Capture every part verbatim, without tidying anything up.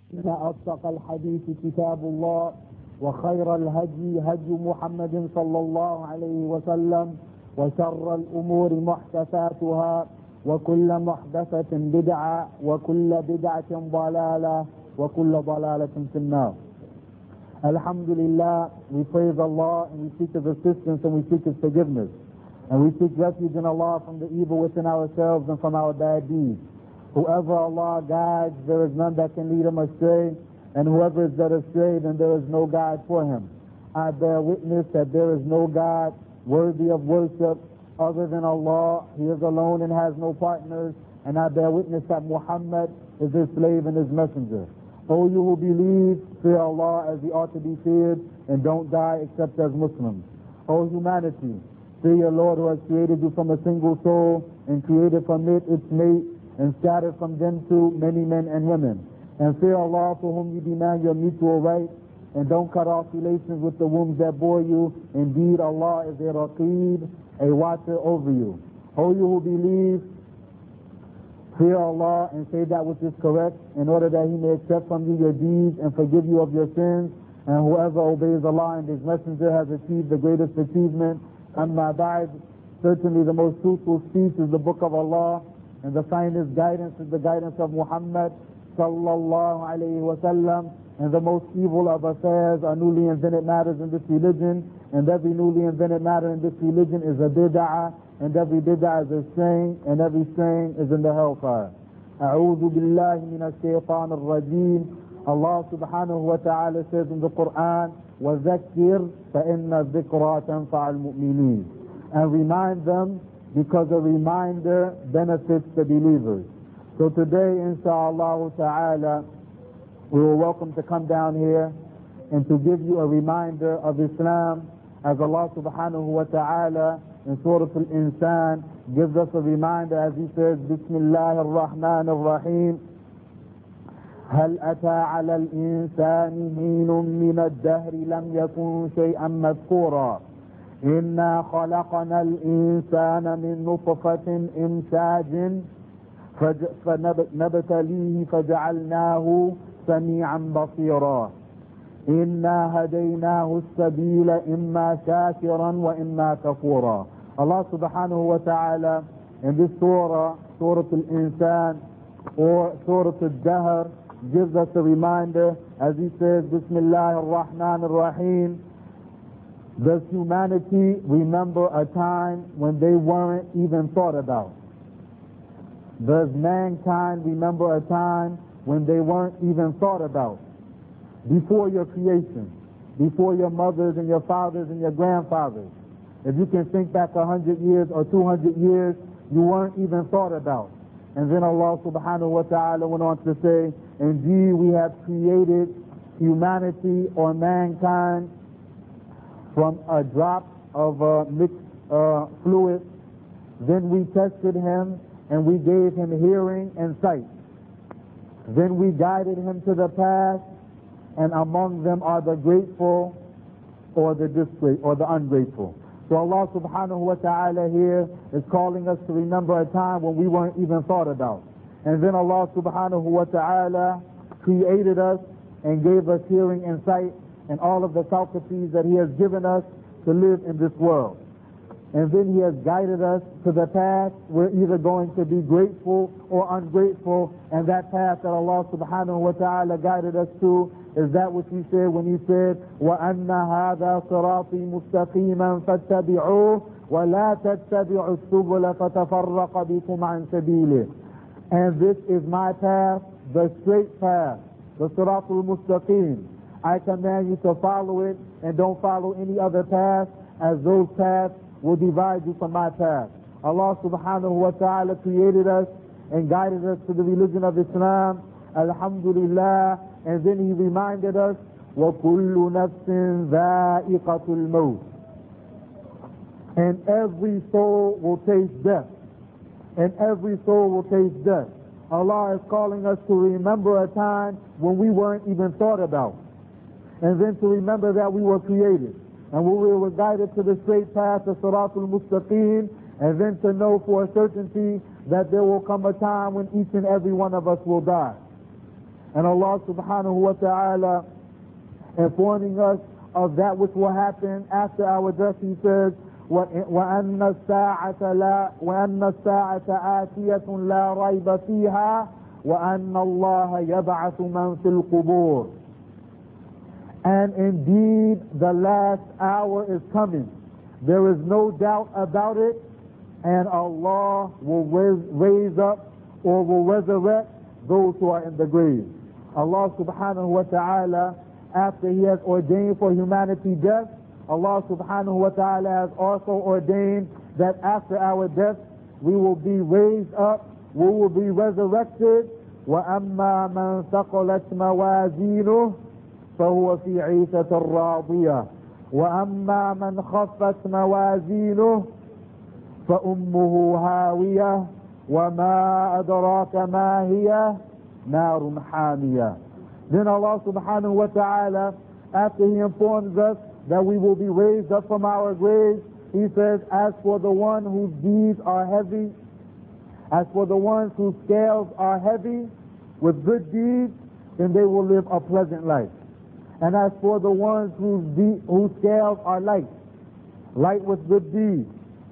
إن أصدق الحديث كتاب الله وخير الهدي هدي محمد صلى الله عليه وسلم وشر الأمور محدثاتها وكل محدثة بدعة وكل بدعة ضلالة وكل ضلالة في النار. Alhamdulillah, we praise Allah and we seek His assistance and we seek His forgiveness. And we seek refuge in Allah from the evil within ourselves and from our bad deeds. Whoever Allah guides, there is none that can lead him astray. And whoever is led astray, then there is no guide for him. I bear witness that there is no God worthy of worship other than Allah. He is alone and has no partners. And I bear witness that Muhammad is His slave and His messenger. O you who believe, fear Allah as He ought to be feared, and don't die except as Muslims. O humanity, fear your Lord who has created you from a single soul and created from it its mate and scattered from them two many men and women. And fear Allah for whom you demand your mutual rights, and don't cut off relations with the wombs that bore you. Indeed, Allah is a Raqib, a watcher over you. O you who believe, fear Allah and say that which is correct, in order that He may accept from you your deeds and forgive you of your sins. And whoever obeys Allah and His Messenger has achieved the greatest achievement. Amma ba'd, certainly the most truthful speech is the book of Allah, and the finest guidance is the guidance of Muhammad sallallahu alayhi wa sallam. And the most evil of affairs are newly invented matters in this religion, and every newly invented matter in this religion is a bid'ah, and every bid'ah is a strain, and every strain is in the hellfire. A'udhu billahi minash shaytanir rajim. Allah subhanahu wa ta'ala says in the Quran, وَذَكِّرْ فَإِنَّ الذِّكْرَى تَنْفَعَ الْمُؤْمِنِينَ. And remind them, because a reminder benefits the believers. So today, insha'Allah ta'ala, we were welcome to come down here and to give you a reminder of Islam, as Allah subhanahu wa ta'ala in Surah Al-Insan gives us a reminder as He says, Bismillah ar-Rahman ar-Rahim, هل أتى على الإنسان حين من الدهر لم يكن شيئا مذكورا إنا خلقنا الإنسان من نطفة إمشاج فنبتليه فجعلناه سميعا بصيرا إنا هديناه السبيل إما شاكرا وإما كفورا. Allah subhanahu wa ta'ala in this surah, Surah Al-Insan or Surah Al-Dahr, gives us a reminder as He says, Bismillah ar-Rahman ar-Rahim. Does humanity remember a time when they weren't even thought about? Does mankind remember a time when they weren't even thought about? Before your creation, before your mothers and your fathers and your grandfathers. If you can think back a hundred years or two hundred years, you weren't even thought about. And then Allah subhanahu wa ta'ala went on to say, indeed we have created humanity or mankind from a drop of uh, mixed uh, fluid. Then we tested him and we gave him hearing and sight. Then we guided him to the path, and among them are the grateful or the disgraceful or the ungrateful. So Allah subhanahu wa ta'ala here is calling us to remember a time when we weren't even thought about. And then Allah subhanahu wa ta'ala created us and gave us hearing and sight and all of the faculties that He has given us to live in this world. And then He has guided us to the path. We're either going to be grateful or ungrateful, and that path that Allah subhanahu wa ta'ala guided us to is that which He said when He said, وَأَنَّ هَذَا صِرَاطِي مُسْتَقِيمًا فَاتَّبِعُوهُ وَلَا تَتَّبِعُوا السُّبُلَ فَتَفَرَّقَ بِكُمْ عَنْ سَبِيلِهِ. And this is my path, the straight path, the Siratul Mustaqim. I command you to follow it and don't follow any other path, as those paths will divide you from my path. Allah subhanahu wa ta'ala created us and guided us to the religion of Islam, alhamdulillah, and then He reminded us, وَكُلُّ نَفْسٍ ذَائِقَةُ الْمَوْتِ. And every soul will taste death. And every soul will taste death. Allah is calling us to remember a time when we weren't even thought about. And then to remember that we were created. And we were guided to the straight path of Siratul Mustaqim. And then to know for a certainty that there will come a time when each and every one of us will die. And Allah subhanahu wa ta'ala informing us of that which will happen after our death, He says, وَأَنَّ السَّاعَةَ لَا وَأَنَّ السَّاعَةَ آتِيَةٌ لَا رَيْبَ فِيهَا وَأَنَّ اللَّهَ يَبْعَثُ مَنْ فِي الْقُبُورِ. And indeed the last hour is coming. There is no doubt about it, and Allah will raise up or will resurrect those who are in the grave. Allah subhanahu wa ta'ala, after He has ordained for humanity death, Allah subhanahu wa ta'ala has also ordained that after our death we will be raised up, we will be resurrected. وَأَمَّا مَنْ ثَقَلَتْ مَوَازِينُهُ فَهُوَ فِي عِيشَةٍ رَاضِيَةٍ وَأَمَّا مَنْ خَفَّتْ مَوَازِينُهُ فَأُمُّهُ هَاوِيَةٌ وَمَا أَدْرَاكَ مَا هِيَ نَارٌ حَامِيَةٌ. Then Allah subhanahu wa ta'ala, after He informs us that we will be raised up from our graves, He says, as for the one whose deeds are heavy, as for the ones whose scales are heavy with good deeds, then they will live a pleasant life. And as for the ones whose, de- whose scales are light, light with good deeds,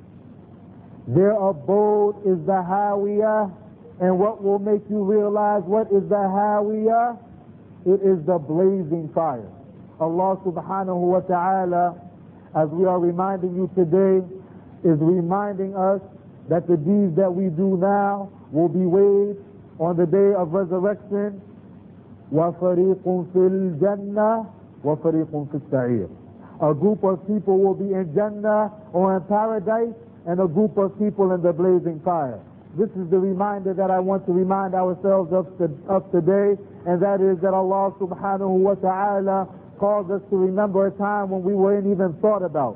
their abode is the Hawiyah. And what will make you realize what is the Hawiyah? It is the blazing fire. Allah subhanahu wa ta'ala, as we are reminding you today, is reminding us that the deeds that we do now will be weighed on the day of resurrection. وَفَرِيقٌ فِي الْجَنَّةِ وَفَرِيقٌ فِي السَّعِيرِ. A group of people will be in Jannah or in paradise, and a group of people in the blazing fire. This is the reminder that I want to remind ourselves of, to, of today, and that is that Allah subhanahu wa ta'ala calls us to remember a time when we weren't even thought about.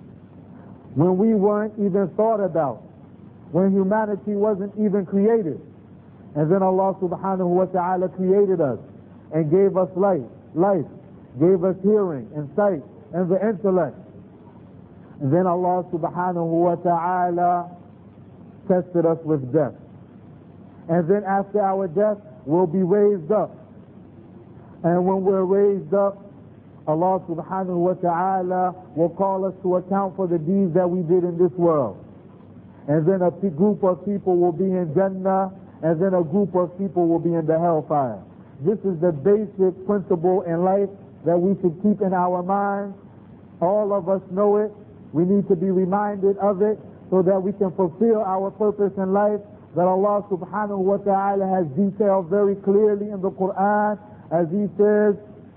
When we weren't even thought about. When humanity wasn't even created. And then Allah subhanahu wa ta'ala created us and gave us life, life, gave us hearing and sight and the intellect. And then Allah subhanahu wa ta'ala tested us with death. And then after our death, we'll be raised up. And when we're raised up, Allah subhanahu wa ta'ala will call us to account for the deeds that we did in this world. And then a group of people will be in Jannah, and then a group of people will be in the hellfire. This is the basic principle in life that we should keep in our minds. All of us know it. We need to be reminded of it so that we can fulfill our purpose in life that Allah subhanahu wa ta'ala has detailed very clearly in the Quran, as He says,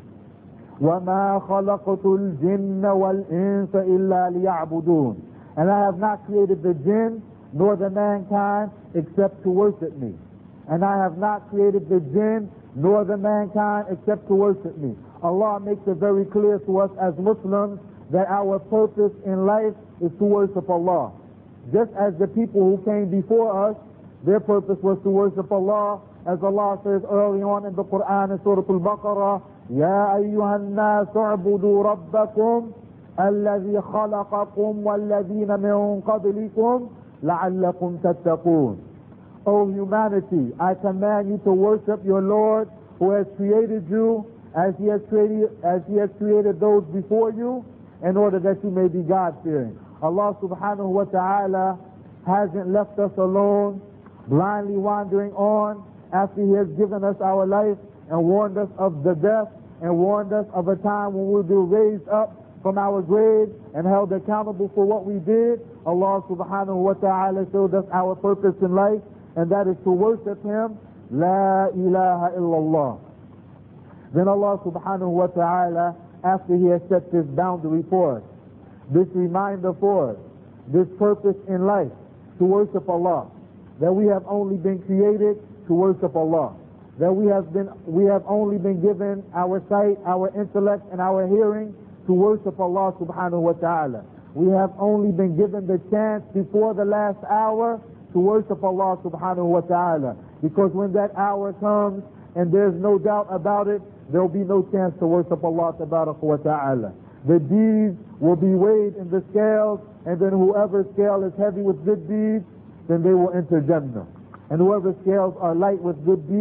وَمَا خَلَقْتُ الْجِنَّ وَالْإِنسَ إِلَّا لِيَعْبُدُونَ. And I have not created the jinn nor the mankind except to worship me. And I have not created the jinn nor the mankind except to worship me. Allah makes it very clear to us as Muslims that our purpose in life is to worship Allah. Just as the people who came before us, their purpose was to worship Allah, as Allah says early on in the Quran in Surah Al-Baqarah, يَا أَيُّهَا النَّاسُ اعْبُدُوا رَبَّكُمْ الَّذِي خَلَقَكُمْ وَالَّذِينَ مِنْ قَبْلِكُمْ لَعَلَّكُمْ تَتَّقُونَ. O humanity, I command you to worship your Lord who has created you as he has created, as he has created those before you, in order that you may be God-fearing. Allah subhanahu wa ta'ala hasn't left us alone, blindly wandering on after He has given us our life and warned us of the death and warned us of a time when we'll be raised up from our graves and held accountable for what we did. Allah subhanahu wa ta'ala showed us our purpose in life, and that is to worship Him. La ilaha illallah. Then Allah subhanahu wa ta'ala, after He has set this boundary for us, this reminder for us, this purpose in life, to worship Allah, that we have only been created to worship Allah, that we have been we have only been given our sight, our intellect, and our hearing to worship Allah subhanahu wa ta'ala. We have only been given the chance before the last hour to worship Allah subhanahu wa ta'ala, because when that hour comes and there's no doubt about it, there'll be no chance to worship Allah tabaraka wa ta'ala. The deeds will be weighed in the scales, and then whoever's scale is heavy with good deeds, then they will enter Jannah. And whoever's scales are light with good deeds,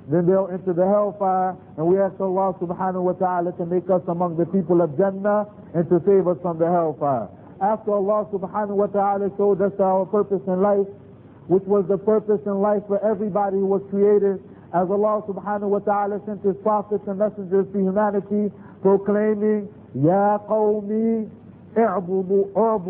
then they'll enter the hellfire. And we ask Allah subhanahu wa ta'ala to make us among the people of Jannah and to save us from the hellfire. After Allah subhanahu wa ta'ala showed us our purpose in life, which was the purpose in life for everybody who was created, as Allah subhanahu wa ta'ala sent His prophets and messengers to humanity, proclaiming, Ya qawmi i'budu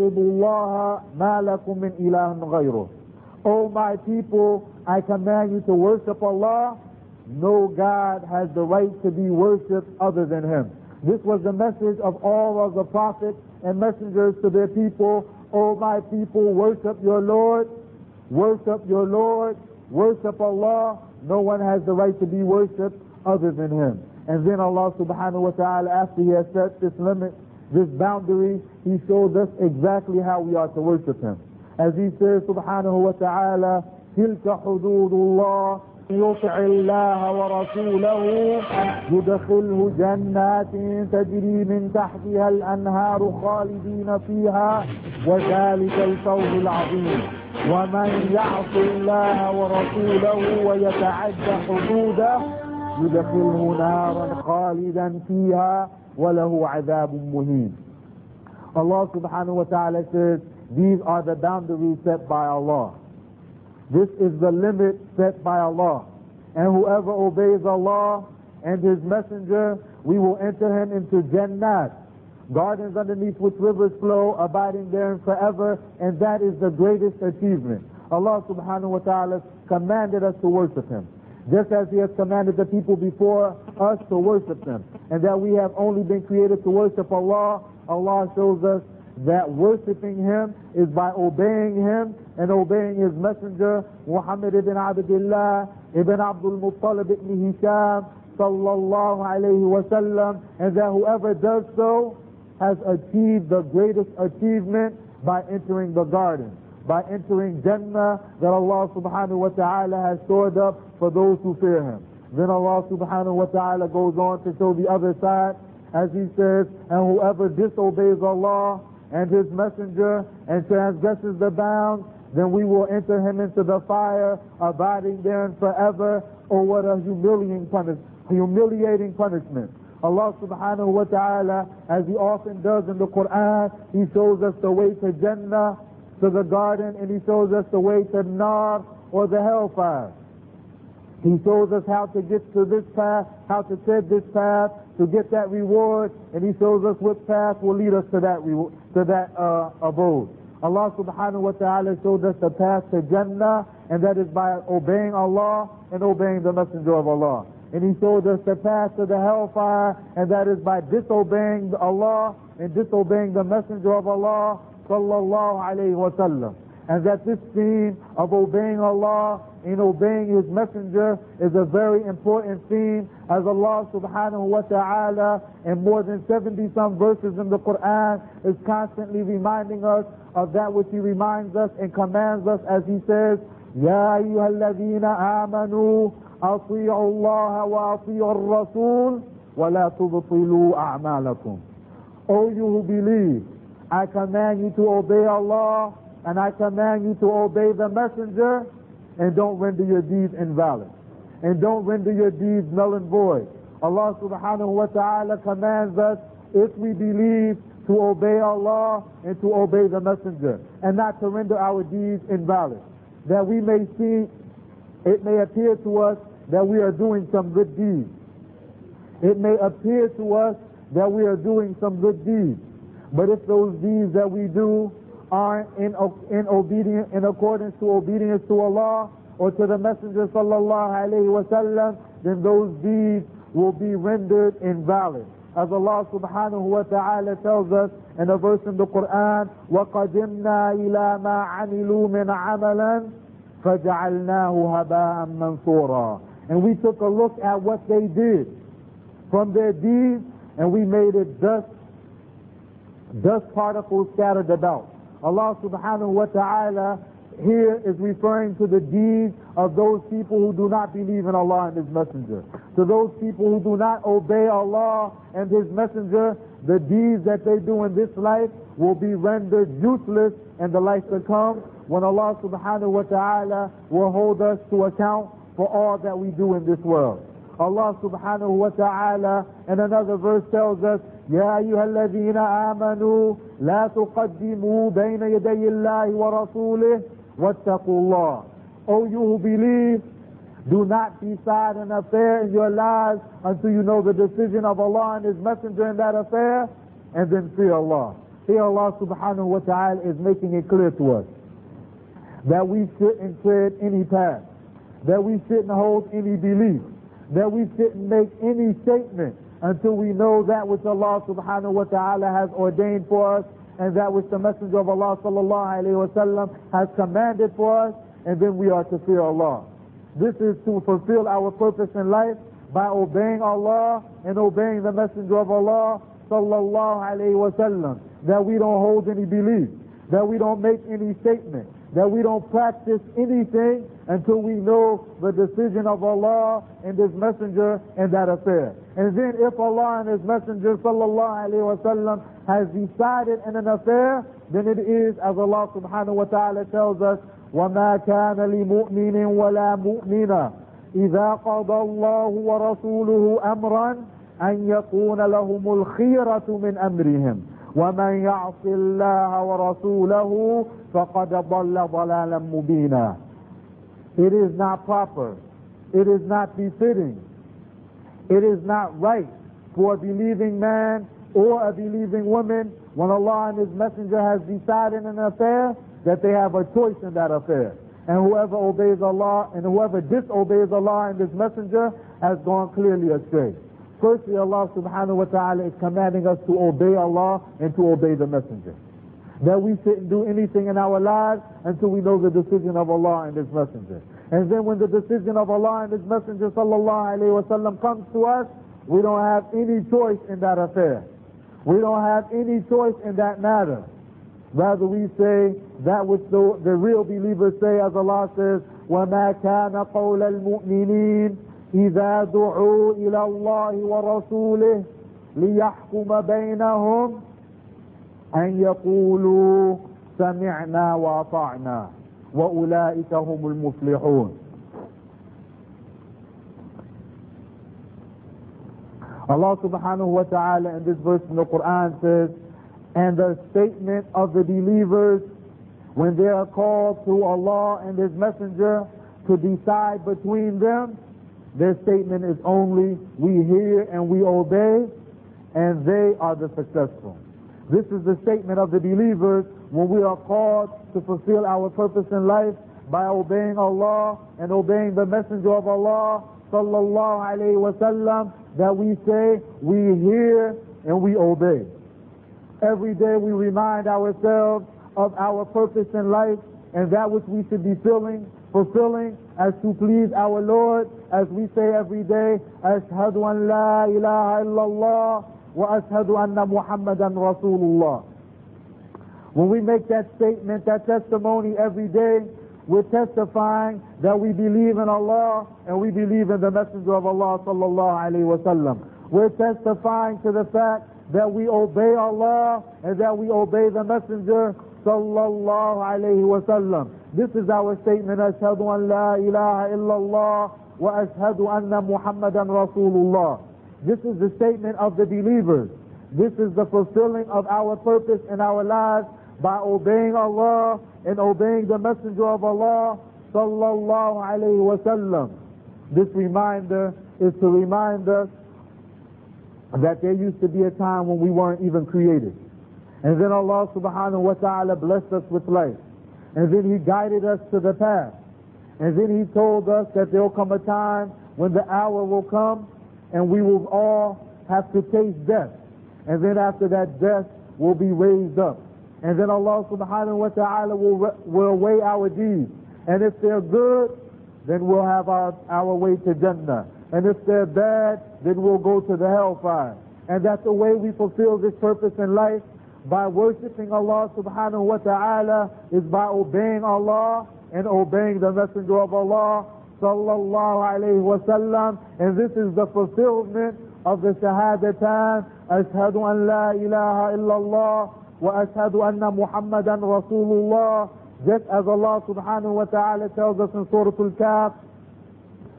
Allah ma lakum min ilahin ghayruh. O my people, I command you to worship Allah. No God has the right to be worshipped other than Him. This was the message of all of the prophets and messengers to their people. O my people, worship your Lord. Worship your Lord. Worship Allah. No one has the right to be worshipped other than Him. And then Allah subhanahu wa ta'ala, after He has set this limit, this boundary, He showed us exactly how we are to worship Him. As He says subhanahu wa ta'ala, تِلْكَ حُدُودُ اللَّهِ يُطِعِ اللَّهَ وَرَسُولَهُ يُدْخِلْهُ جَنَّاتٍ تَجْرِي مِنْ تَحْتِهَا الْأَنْهَارُ خَالِدِينَ فِيهَا وَذَلِكَ الْفَوْزُ الْعَظِيمُ وَمَنْ يَعْصِ اللَّهَ وَرَسُولَهُ وَيَتَعَدَّ حُدُودَهُ يُدْخِلْهُ نَارًا خَالِدًا فِيهَا وَلَهُ عَذَابٌ مُهِينٌ. Allah subhanahu wa ta'ala says, these are the boundaries set by Allah. This is the limit set by Allah. And whoever obeys Allah and His messenger, we will enter him into Jannat, gardens underneath which rivers flow, abiding there forever, and that is the greatest achievement. Allah subhanahu wa ta'ala commanded us to worship Him, just as He has commanded the people before us to worship Him, and that we have only been created to worship Allah. Allah shows us that worshiping Him is by obeying Him and obeying His messenger, Muhammad ibn Abdullah ibn Abdul Muttalib ibn Hisham sallallahu alayhi wa sallam, and that whoever does so has achieved the greatest achievement by entering the garden, by entering Jannah that Allah subhanahu wa ta'ala has stored up for those who fear Him. Then Allah subhanahu wa ta'ala goes on to show the other side, as He says, and whoever disobeys Allah and His messenger and transgresses the bounds, then we will enter him into the fire, abiding therein forever. Oh, what a humiliating punish, humiliating punishment. Allah subhanahu wa ta'ala, as He often does in the Quran, He shows us the way to Jannah, to the garden, and He shows us the way to Nar, or the hellfire. He shows us how to get to this path, how to tread this path, to get that reward, and He shows us which path will lead us to that reward, to that uh, abode. Allah subhanahu wa ta'ala showed us the path to Jannah, and that is by obeying Allah and obeying the Messenger of Allah. And He showed us the path to the hellfire, and that is by disobeying Allah and disobeying the Messenger of Allah sallallahu alayhi wa sallam. And that this theme of obeying Allah and obeying His messenger is a very important theme, as Allah subhanahu wa ta'ala in more than seventy some verses in the Quran is constantly reminding us of that which He reminds us and commands us, as He says, Ya ayyuhalladhina amanu ati'u Allah wa ati'u ar-rasul wa la tubtilu a'malakum. O you who believe, I command you to obey Allah and I command you to obey the messenger, and don't render your deeds invalid, and don't render your deeds null and void. Allah subhanahu wa ta'ala commands us, if we believe, to obey Allah and to obey the messenger, and not to render our deeds invalid. That we may see, it may appear to us that we are doing some good deeds. It may appear to us that we are doing some good deeds. But if those deeds that we do aren't in, in, obedience, in accordance to obedience to Allah or to the Messenger sallallahu alayhi wa sallam, then those deeds will be rendered invalid. As Allah subhanahu wa ta'ala tells us in a verse in the Quran, وَقَدِمْنَا إِلَى مَا عَمِلُوا مِنْ عَمَلًا فَجَعَلْنَاهُ هَبَاءً مَنْثُورًا. And we took a look at what they did from their deeds, and we made it dust, dust particles scattered about. Allah subhanahu wa ta'ala here is referring to the deeds of those people who do not believe in Allah and His messenger. To those people who do not obey Allah and His messenger, the deeds that they do in this life will be rendered useless in the life to come, when Allah subhanahu wa ta'ala will hold us to account for all that we do in this world. Allah subhanahu wa ta'ala in another verse tells us, يَا أَيُّهَا الَّذِينَ آمَنُوا لَا تُقَدِّمُوا بَيْنَ يَدَيِ اللَّهِ وَرَسُولِهِ وَاتَّقُوا اللَّهِ. O you who believe, do not decide an affair in your lives until you know the decision of Allah and His Messenger in that affair, and then fear Allah. Here Allah subhanahu wa ta'ala is making it clear to us that we shouldn't tread any path, that we shouldn't hold any belief, that we shouldn't make any statement until we know that which Allah subhanahu wa ta'ala has ordained for us and that which the Messenger of Allah sallallahu alayhi wa sallam has commanded for us, and then we are to fear Allah. This is to fulfill our purpose in life by obeying Allah and obeying the Messenger of Allah sallallahu alayhi wa sallam, that we don't hold any belief, that we don't make any statement, that we don't practice anything until we know the decision of Allah and His Messenger in that affair. And then if Allah and His Messenger sallallahu alayhi wa sallam has decided in an affair, then it is as Allah subhanahu wa ta'ala tells us, وَمَا كَانَ لِمُؤْمِنٍ وَلَا مُؤْمِنَةٍ إِذَا قَضَى اللَّهُ وَرَسُولُهُ أَمْرًا أَنْ يَكُونَ لَهُمُ الْخِيرَةُ مِنْ أَمْرِهِمْ وَمَنْ يَعْصِ اللَّهَ وَرَسُولَهُ فَقَدْ ضَلَّ ضَلَالًا مُبِينًا. It is not proper, it is not befitting, it is not right for a believing man or a believing woman, when Allah and His Messenger has decided an affair, that they have a choice in that affair. And whoever obeys Allah and whoever disobeys Allah and His Messenger has gone clearly astray. Firstly, Allah subhanahu wa ta'ala is commanding us to obey Allah and to obey the Messenger. That we shouldn't do anything in our lives until we know the decision of Allah and His Messenger. And then when the decision of Allah and His Messenger sallallahu alayhi wa sallam comes to us, we don't have any choice in that affair. We don't have any choice in that matter. Rather we say that which the, the real believers say, as Allah says, وَمَا كَانَ قَوْلَ الْمُؤْمِنِينَ إِذَا دُعُوا إِلَى اللَّهِ وَرَسُولِهِ لِيَحْكُمَ بَيْنَهُمْ أَنْ يَقُولُوا سَمِعْنَا وَأَطَعْنَا وَأُولَٰئِكَ هُمُ الْمُفْلِحُونَ. Allah subhanahu wa ta'ala in this verse in the Quran says, and the statement of the believers when they are called to Allah and His Messenger to decide between them, their statement is only, we hear and we obey, and they are the successful. This is the statement of the believers when we are called to fulfill our purpose in life by obeying Allah and obeying the Messenger of Allah sallallahu alayhi wa sallam, that we say, we hear and we obey. Every day we remind ourselves of our purpose in life and that which we should be filling, fulfilling as to please our Lord, as we say every day, Ashhadu an la ilaha illallah wa ashhadu anna Muhammadan Rasulullah. When we make that statement, that testimony every day, we're testifying that we believe in Allah and we believe in the Messenger of Allah sallallahu alayhi wa sallam. We're testifying to the fact that we obey Allah and that we obey the Messenger sallallahu alayhi wa sallam. This is our statement, Ashhadu an la ilaha illallah wa ashhadu anna Muhammadan Rasulullah. This is the statement of the believers. This is the fulfilling of our purpose in our lives by obeying Allah and obeying the Messenger of Allah sallallahu alayhi wa sallam. This reminder is to remind us that there used to be a time when we weren't even created. And then Allah subhanahu wa ta'ala blessed us with life. And then He guided us to the path. And then He told us that there will come a time when the hour will come and we will all have to taste death. And then after that, death will be raised up. And then Allah subhanahu wa ta'ala will, will weigh our deeds. And if they're good, then we'll have our, our way to Jannah. And if they're bad, then we'll go to the hellfire. And that's the way we fulfill this purpose in life, by worshiping Allah subhanahu wa ta'ala, is by obeying Allah and obeying the Messenger of Allah sallallahu alayhi wa sallam. And this is the fulfillment of the Shahadatan, Ashhadu an la ilaha illallah wa ashhadu anna Muhammadan Rasulullah. Just as Allah subhanahu wa ta'ala tells us in Surah Al-Kahf,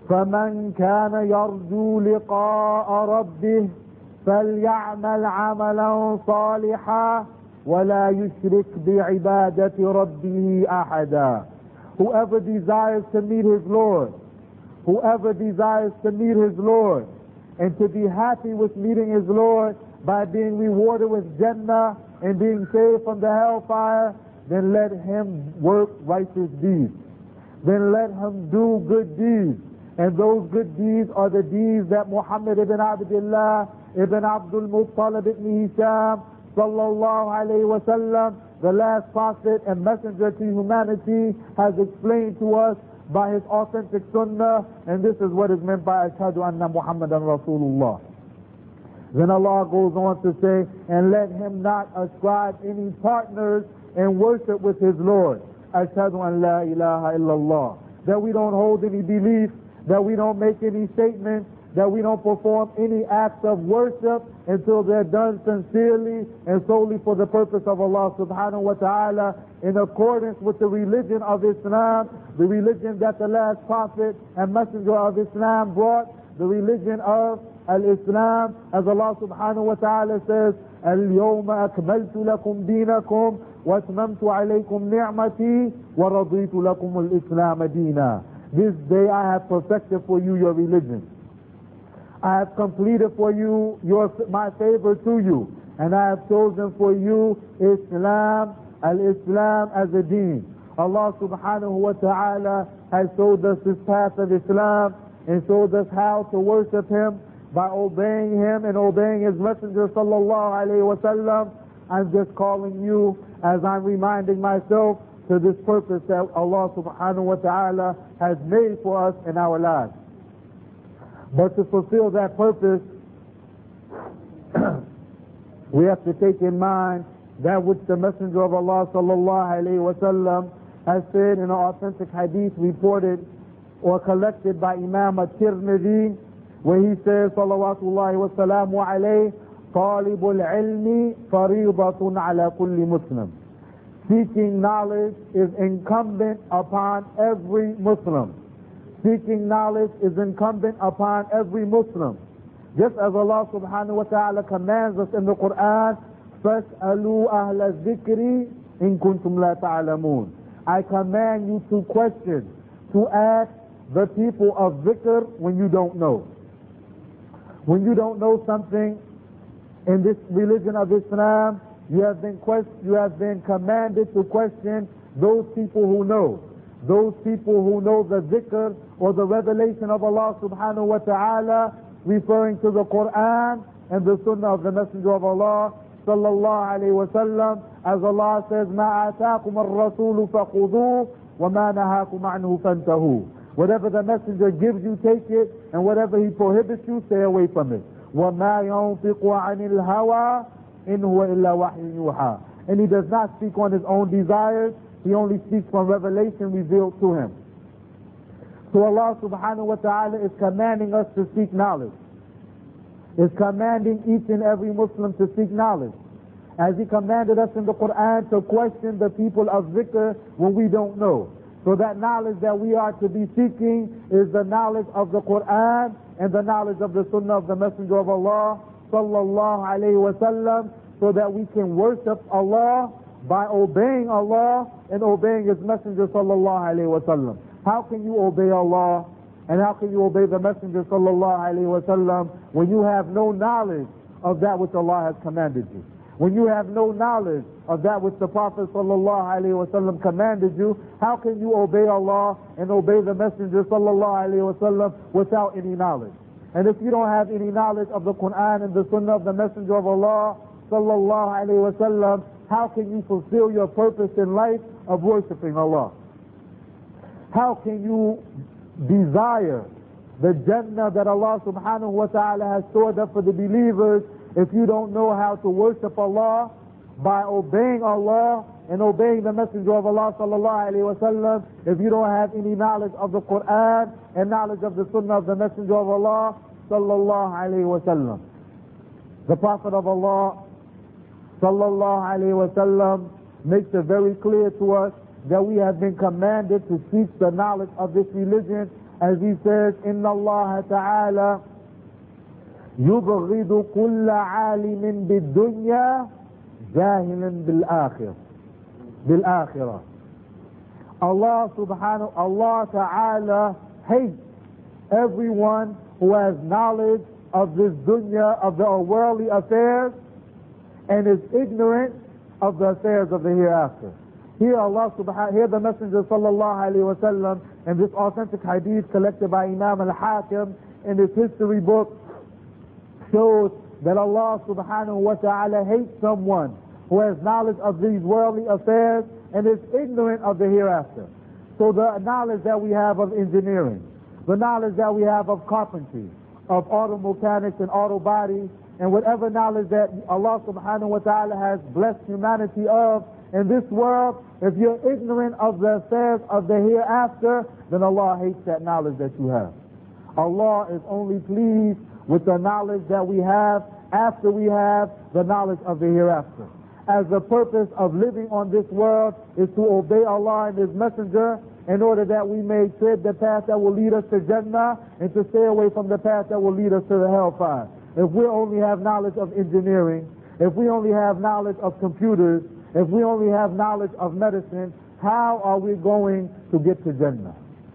فمن كان يرجو لقاء ربه فليعمل عملا صالحا ولا يشرك بعبادة ربه أحدا. Whoever desires to meet his Lord, whoever desires to meet his Lord and to be happy with meeting his Lord by being rewarded with Jannah and being saved from the hellfire, then let him work righteous deeds. Then let him do good deeds. And those good deeds are the deeds that Muhammad ibn Abdullah ibn Abdul Muttalib ibn Hisham sallallahu alayhi wa sallam, the last prophet and messenger to humanity, has explained to us by his authentic sunnah. And this is what is meant by Ashhadu anna Muhammadan Rasulullah. Then Allah goes on to say, and let him not ascribe any partners in worship with his Lord. Ashhadu an la ilaha illallah. That we don't hold any belief, that we don't make any statements, that we don't perform any acts of worship until they're done sincerely and solely for the purpose of Allah subhanahu wa ta'ala, in accordance with the religion of Islam, the religion that the last prophet and messenger of Islam brought, the religion of al-Islam, as Allah subhanahu wa ta'ala says, اليوم أكملت لكم دينكم وأتممت عليكم نعمتي ورضيت لكم الإسلام دينا. This day I have perfected for you your religion. I have completed for you your, my favor to you, and I have chosen for you Islam, al-Islam as a deen. Allah subhanahu wa ta'ala has showed us this path of Islam and showed us how to worship Him by obeying Him and obeying His Messenger sallallahu alayhi wa sallam. I'm just calling you, as I'm reminding myself, to this purpose that Allah subhanahu wa ta'ala has made for us in our lives. But to fulfill that purpose, we have to take in mind that which the Messenger of Allah sallallahu alayhi wa sallam has said in an authentic hadith reported or collected by Imam at-Tirmidhi, where he says salawatullahi wa salamu alayhi, طالب العلم فريضة على كل مسلم. Seeking knowledge is incumbent upon every Muslim. Seeking knowledge is incumbent upon every Muslim. Just as Allah subhanahu wa ta'ala commands us in the Quran, فَاسْأَلُوا أَهْلَ الذِّكْرِ إِن كُنتُمْ لَا تَعْلَمُونَ. I command you to question, to ask the people of dhikr when you don't know. When you don't know something in this religion of Islam, you have been quest- you have been commanded to question those people who know. Those people who know the dhikr or the revelation of Allah subhanahu wa ta'ala, referring to the Quran and the sunnah of the Messenger of Allah sallallahu alayhi wa sallam, as Allah says, مَا آتَاكُمَ الرَّسُولُ فَخُذُوهُ وَمَا نَهَاكُمْ عَنْهُ فَانْتَهُوا. Whatever the Messenger gives you, take it, and whatever he prohibits you, stay away from it. وَمَا يَنْطِقُ عَنِ الْهَوَىٰ إِنْ هُوَ إِلَّا وَحْيٌ يُوحَىٰ. And he does not speak on his own desires, he only speaks from revelation revealed to him. So Allah subhanahu wa ta'ala is commanding us to seek knowledge. Is commanding each and every Muslim to seek knowledge. As He commanded us in the Quran to question the people of dhikr when we don't know. So that knowledge that we are to be seeking is the knowledge of the Quran and the knowledge of the Sunnah of the Messenger of Allah sallallahu alayhi wa sallam, so that we can worship Allah by obeying Allah and obeying His Messenger sallallahu alayhi wa sallam. How can you obey Allah and how can you obey the Messenger sallallahu alayhi wa sallam when you have no knowledge of that which Allah has commanded you? When you have no knowledge of that which the Prophet sallallahu alayhi wa sallam commanded you, how can you obey Allah and obey the Messenger sallallahu alayhi wa sallam without any knowledge? And if you don't have any knowledge of the Quran and the Sunnah of the Messenger of Allah sallallahu alayhi wa sallam, how can you fulfill your purpose in life of worshiping Allah? How can you desire the Jannah that Allah subhanahu wa ta'ala has stored up for the believers if you don't know how to worship Allah by obeying Allah and obeying the Messenger of Allah sallallahu alayhi wa sallam, if you don't have any knowledge of the Quran and knowledge of the Sunnah of the Messenger of Allah sallallahu alayhi wa sallam? The Prophet of Allah sallallahu alayhi wa sallam makes it very clear to us that we have been commanded to seek the knowledge of this religion as he says, إِنَّ اللَّهَ تَعَالَى يُبْغِضُ كُلَّ عَالِمٍ بِالدُّنْيَا جَاهِلٍ بِالْآخِرَةِ بِالْآخِرَةِ. Allah subhanahu, Allah ta'ala hates everyone who has knowledge of this dunya, of the worldly affairs, and is ignorant of the affairs of the hereafter. Here Allah subhanahu, here the Messenger sallallahu alayhi wa sallam, in this authentic hadith collected by Imam al-Hakim in his history book, shows that Allah subhanahu wa ta'ala hates someone who has knowledge of these worldly affairs and is ignorant of the hereafter. So the knowledge that we have of engineering, the knowledge that we have of carpentry, of auto mechanics and auto bodies, and whatever knowledge that Allah subhanahu wa ta'ala has blessed humanity of in this world, if you're ignorant of the affairs of the hereafter, then Allah hates that knowledge that you have. Allah is only pleased with the knowledge that we have after we have the knowledge of the hereafter. As the purpose of living on this world is to obey Allah and His Messenger in order that we may tread the path that will lead us to Jannah and to stay away from the path that will lead us to the hellfire. If we only have knowledge of engineering, if we only have knowledge of computers, if we only have knowledge of medicine, how are we going to get to Jannah?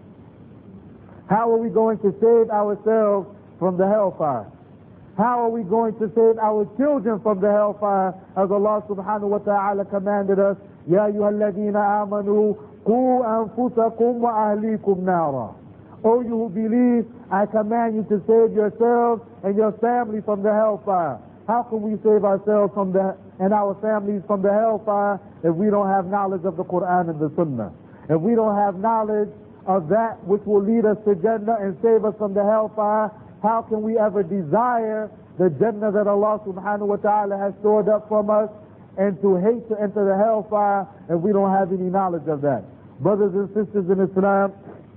How are we going to save ourselves from the hellfire? How are we going to save our children from the hellfire? As Allah subhanahu wa ta'ala commanded us, Ya ayyuhalladhina amanu qu anfusakum wa ahlikum nara. O you who believe, I command you to save yourselves and your family from the hellfire. How can we save ourselves from the and our families from the hellfire if we don't have knowledge of the Quran and the Sunnah? If we don't have knowledge of that which will lead us to Jannah and save us from the hellfire, how can we ever desire the Jannah that Allah subhanahu wa ta'ala has stored up from us, and to hate to enter the hellfire if we don't have any knowledge of that? Brothers and sisters in Islam,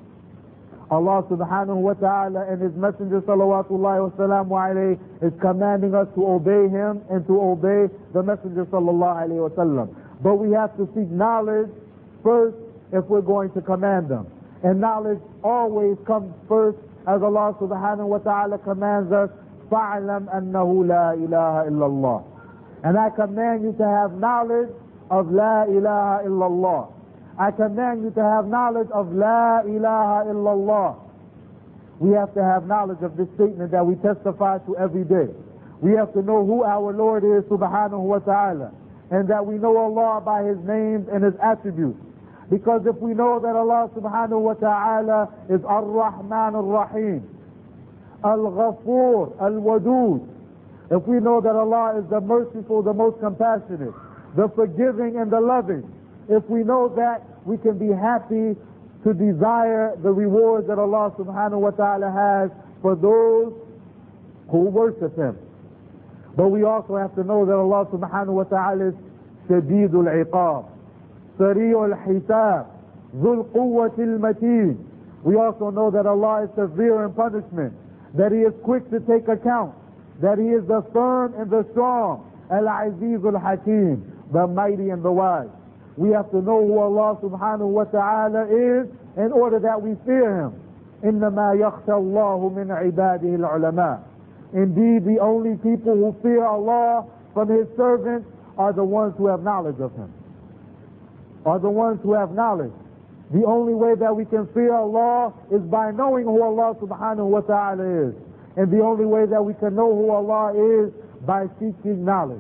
Allah subhanahu wa ta'ala and His Messenger salawatullahi wa salamu alayhi is commanding us to obey Him and to obey the Messenger sallallahu alayhi wa sallam. But we have to seek knowledge first if we're going to command them. And knowledge always comes first, as Allah subhanahu wa ta'ala commands us, فَعْلَمْ أَنَّهُ لَا إِلَهَ إِلَّا اللَّهِ. And I command you to have knowledge of La ilaha illallah. I command you to have knowledge of La ilaha illallah. We have to have knowledge of this statement that we testify to every day. We have to know who our Lord is subhanahu wa ta'ala, and that we know Allah by His names and His attributes. Because if we know that Allah subhanahu wa ta'ala is Ar-Rahman Ar-Rahim, Al-Ghafur, Al-Wadud, if we know that Allah is the merciful, the most compassionate, the forgiving and the loving, if we know that, we can be happy to desire the rewards that Allah subhanahu wa ta'ala has for those who worship Him. But we also have to know that Allah subhanahu wa ta'ala is Shadidul Iqab, Sari'ul Hisab, Dhul Quwwatil Mateen. We also know that Allah is severe in punishment, that He is quick to take account, that He is the firm and the strong, Al-Azizul Hakim, the mighty and the wise. We have to know who Allah subhanahu wa ta'ala is in order that we fear Him. إِنَّمَا يَخْشَى اللَّهُ مِنْ عِبَادِهِ الْعُلَمَاءِ. Indeed, the only people who fear Allah from His servants are the ones who have knowledge of Him. Are the ones who have knowledge. The only way that we can fear Allah is by knowing who Allah subhanahu wa ta'ala is. And the only way that we can know who Allah is by seeking knowledge.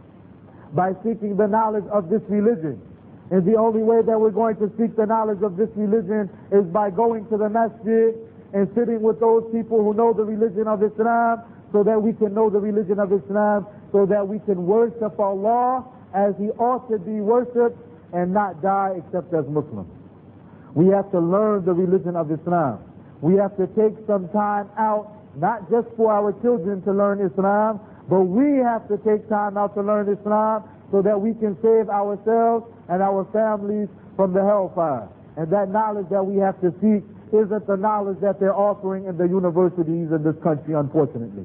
By seeking the knowledge of this religion. And the only way that we're going to seek the knowledge of this religion is by going to the masjid and sitting with those people who know the religion of Islam, so that we can know the religion of Islam, so that we can worship Allah as He ought to be worshipped and not die except as Muslims. We have to learn the religion of Islam. We have to take some time out, not just for our children to learn Islam, but we have to take time out to learn Islam so that we can save ourselves and our families from the hellfire. And that knowledge that we have to seek isn't the knowledge that they're offering in the universities in this country, unfortunately.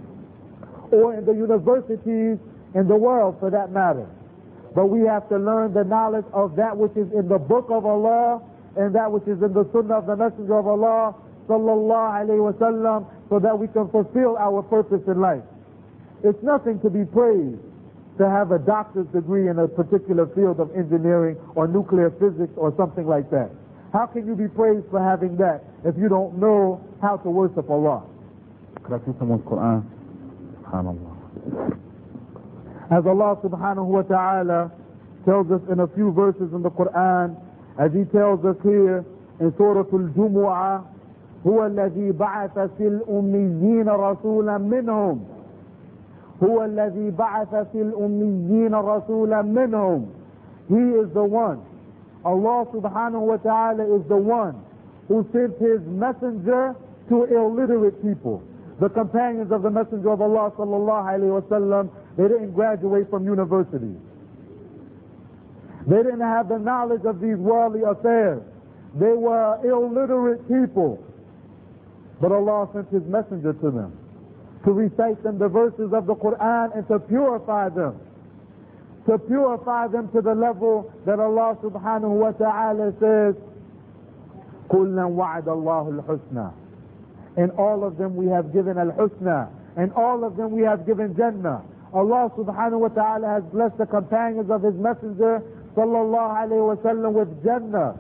Or in the universities in the world, for that matter. But we have to learn the knowledge of that which is in the book of Allah and that which is in the sunnah of the Messenger of Allah sallallahu alayhi wa sallam, so that we can fulfill our purpose in life. It's nothing to be praised to have a doctor's degree in a particular field of engineering or nuclear physics or something like that. How can you be praised for having that if you don't know how to worship Allah? Could I see someone's Quran? SubhanAllah. As Allah subhanahu wa ta'ala tells us in a few verses in the Quran, as He tells us here in Surah Al-Jumu'ah, هو الذي بعث في الأميين رسولا منهم هو الذي بعث في الأميين رسولا منهم. He is the one. Allah subhanahu wa ta'ala is the one who sent His messenger to illiterate people. The companions of the Messenger of Allah sallallahu alayhi wa sallam, they didn't graduate from universities. They didn't have the knowledge of these worldly affairs. They were illiterate people. But Allah sent His messenger to them to recite them the verses of the Quran and to purify them. To purify them to the level that Allah subhanahu wa ta'ala says, كُلًّا وَعَدَ اللَّهُ الْحُسْنَى. And all of them we have given al-husna. And all of them we have given Jannah. Allah subhanahu wa ta'ala has blessed the companions of His messenger sallallahu alayhi wa sallam with Jannah.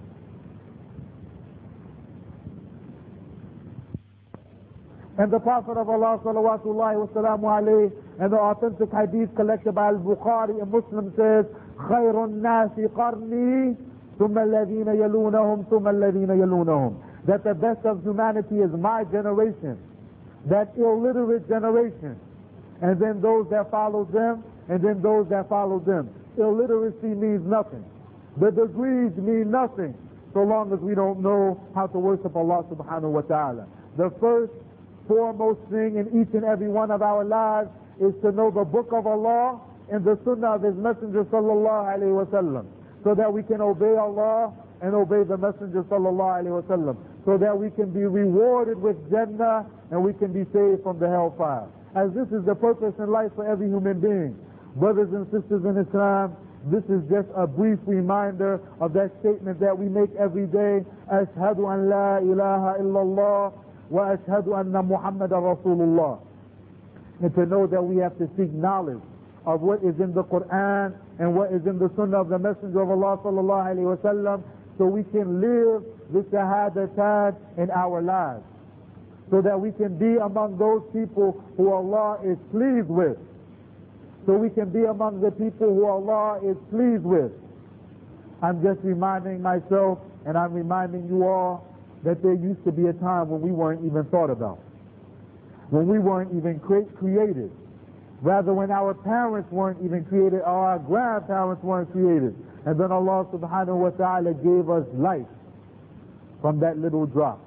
And the Prophet of Allah salawatullahi wa salamu alayhi, and the authentic hadith collected by Al-Bukhari and Muslim says, خَيْرُ النَّاسِ قَرْنِي ثُمَّ الَّذِينَ يَلُونَهُمْ ثُمَّ الَّذِينَ يَلُونَهُمْ. That the best of humanity is my generation, that illiterate generation, and then those that follow them, and then those that follow them. Illiteracy means nothing. The degrees mean nothing so long as we don't know how to worship Allah subhanahu wa ta'ala. The first foremost thing in each and every one of our lives is to know the book of Allah and the sunnah of His messenger sallallahu alayhi wa sallam, so that we can obey Allah and obey the messenger sallallahu alayhi wa sallam, so that we can be rewarded with Jannah and we can be saved from the hellfire. As this is the purpose in life for every human being. Brothers and sisters in Islam, this is just a brief reminder of that statement that we make every day, Ashhadu an la ilaha illallah wa ashhadu anna Muhammadan Rasulullah. And to know that we have to seek knowledge of what is in the Quran and what is in the Sunnah of the Messenger of Allah sallallahu alayhi wa sallam, so we can live the shahadatan in our lives, so that we can be among those people who Allah is pleased with. So we can be among the people who Allah is pleased with. I'm just reminding myself, and I'm reminding you all, that there used to be a time when we weren't even thought about, when we weren't even cre- created. Rather, when our parents weren't even created, or our grandparents weren't created. And then Allah subhanahu wa ta'ala gave us life from that little drop.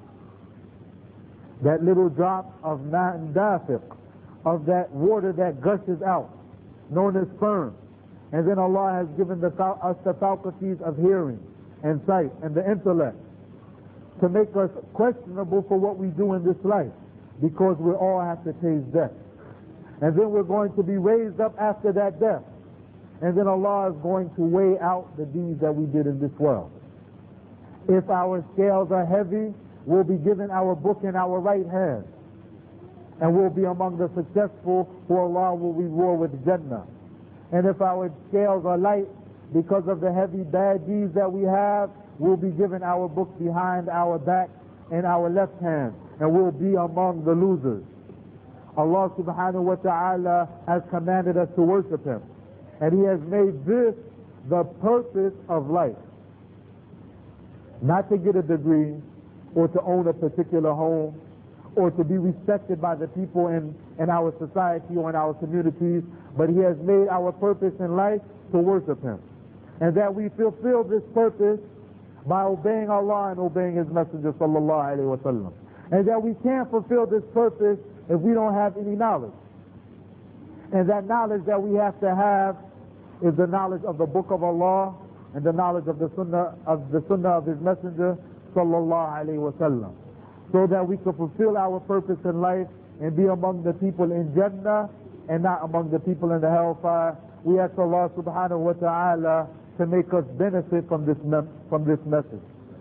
That little drop of ma'an dafiq, of that water that gushes out, known as sperm. And then Allah has given the, us the faculties of hearing and sight and the intellect to make us questionable for what we do in this life, because we all have to taste death. And then we're going to be raised up after that death. And then Allah is going to weigh out the deeds that we did in this world. If our scales are heavy, we'll be given our book in our right hand, and we'll be among the successful who Allah will reward with Jannah. And if our scales are light, because of the heavy bad deeds that we have, we'll be given our book behind our back and our left hand, and we'll be among the losers. Allah subhanahu wa ta'ala has commanded us to worship Him, and He has made this the purpose of life. Not to get a degree, or to own a particular home, or to be respected by the people in, in our society or in our communities, but He has made our purpose in life to worship Him. And that we fulfill this purpose by obeying Allah and obeying His Messenger sallallahu alayhi wa sallam. And that we can't fulfill this purpose if we don't have any knowledge. And that knowledge that we have to have is the knowledge of the Book of Allah and the knowledge of the Sunnah of the Sunnah of His Messenger sallallahu alayhi wa sallam, so that we can fulfill our purpose in life and be among the people in Jannah and not among the people in the hellfire. We ask Allah subhanahu wa ta'ala to make us benefit from this from this message.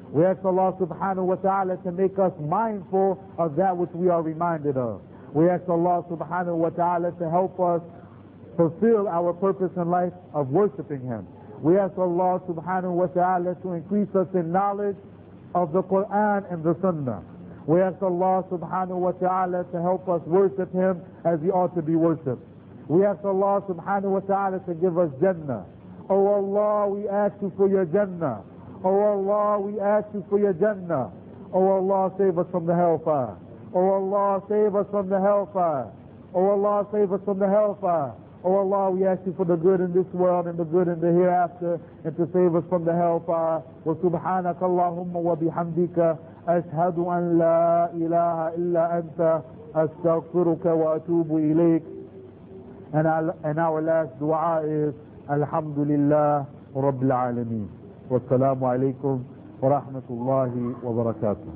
We ask Allah subhanahu wa ta'ala to make us mindful of that which we are reminded of. We ask Allah subhanahu wa ta'ala to help us fulfill our purpose in life of worshiping Him. We ask Allah subhanahu wa ta'ala to increase us in knowledge of the Quran and the Sunnah. We ask Allah subhanahu wa ta'ala to help us worship Him as He ought to be worshipped. We ask Allah subhanahu wa ta'ala to give us Jannah. Oh Allah, we ask you for your Jannah. Oh Allah, we ask you for your Jannah. Oh Allah, save us from the hellfire. Oh Allah, save us from the hellfire. Oh Allah, save us from the hellfire. Oh Allah, we ask you for the good in this world and the good in the hereafter, and to save us from the hellfire. Wa subhanaka Allahumma wa bihamdika ashhadu an la ilaha illa anta astaghfiruka wa atubu ilayk. And our, and our last dua is Alhamdulillah Rabbil Alameen. Wassalamu alaikum wa rahmatullahi wa barakatuh.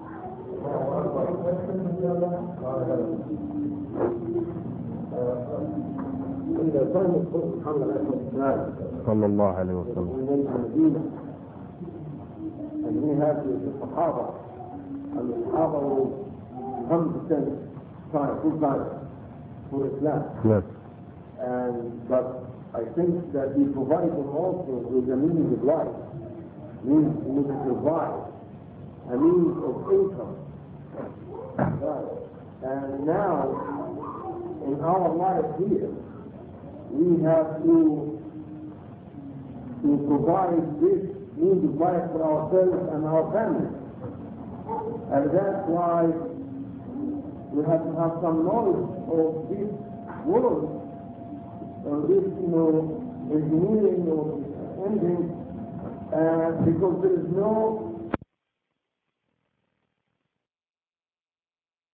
إذا كان الرسول محمد عليه الصلاة صلى الله عليه وسلم من المدينة and we have the Sahaba, and the Sahaba will come to send time, full time for Islam. Yes. And but I think that we provide them also with a means of life, means to survive, a means of income. Right. And now, in our life here, we have to to provide this means of life for ourselves and our families. And that's why we have to have some knowledge of this world, or this, you know, engineering or engine, uh, because there is no